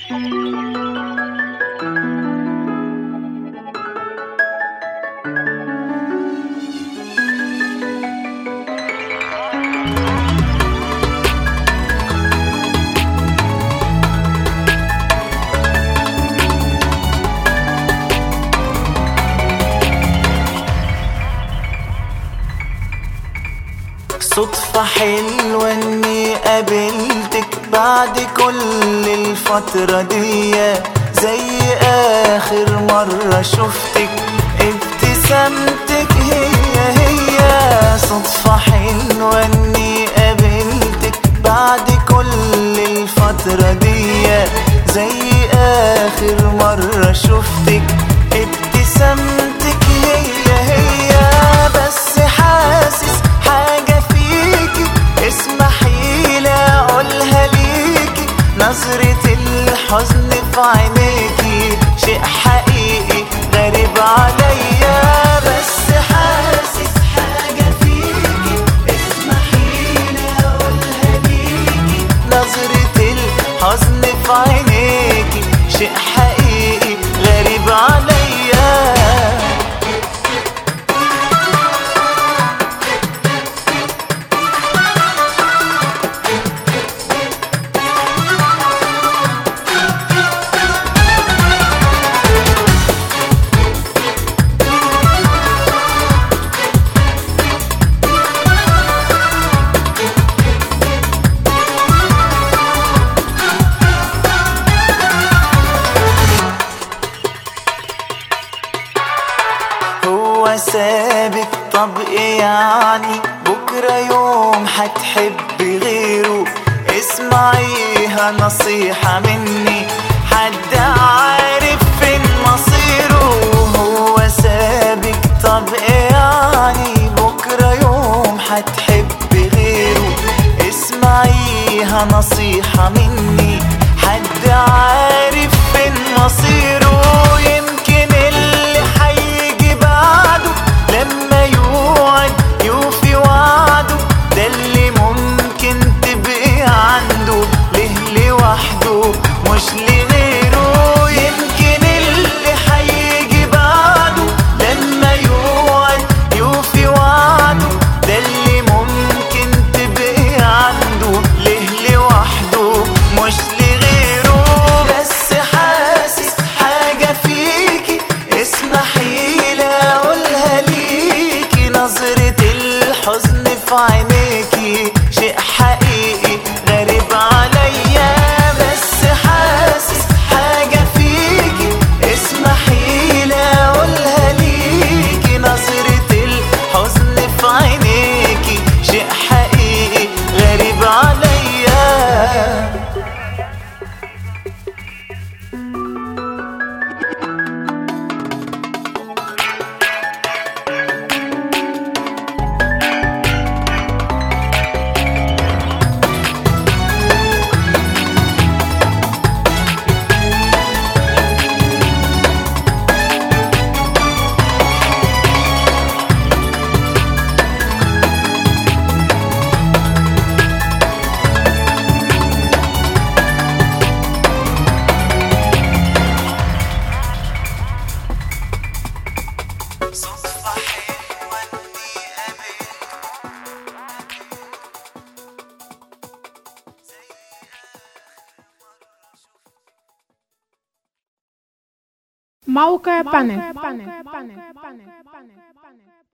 صدفة حلوة اني قابلتك بعد كل الفترة دي، زي اخر مرة شفتك ابتسامتك هي صدفة حلوة اني قابلتك بعد كل الفترة دي، زي اخر مرة شفتك ابتسامتك هي بس حاسس حاجة فيكي اسمحيلي اقولها ليكي، نظرة الحزن في عينيكي شيء حقيقي غريب عليا، بس حاسس حاجة فيكي اسمحيلي اقولها ليكي، نظرة الحزن في عينيكي شيء حقيقي غريب عليا. سابك طب ايه يعني، بكرة يوم هتحبي غيره، اسمعيها نصيحة مني حد عارف فين مصيره. هو سابك طب ايه يعني، بكرة يوم هتحبي غيره، اسمعيها نصيحة مني حد عارف فين مصيره. يمكن اللي هيجي بعده لما يوعد يوفي وعده، ده اللي ممكن تبقي عنده ليه لوحده مش لغيره. يمكن اللي هيجي بعده لما يوعد يوفي وعده، ده اللي ممكن تبقي عنده ليه لوحده مش لغيره. بس حاسس حاجة فيكي اسمحيلي اقولها ليكي، نظرة الحزن في عينيكي شيء حقيقي غريب عليا، بس حاسس حاجة فيكي اسمحيلي اقولها ليكي، نظرة الحزن في عينيكي شيء حقيقي غريب عليا. موقع بانل.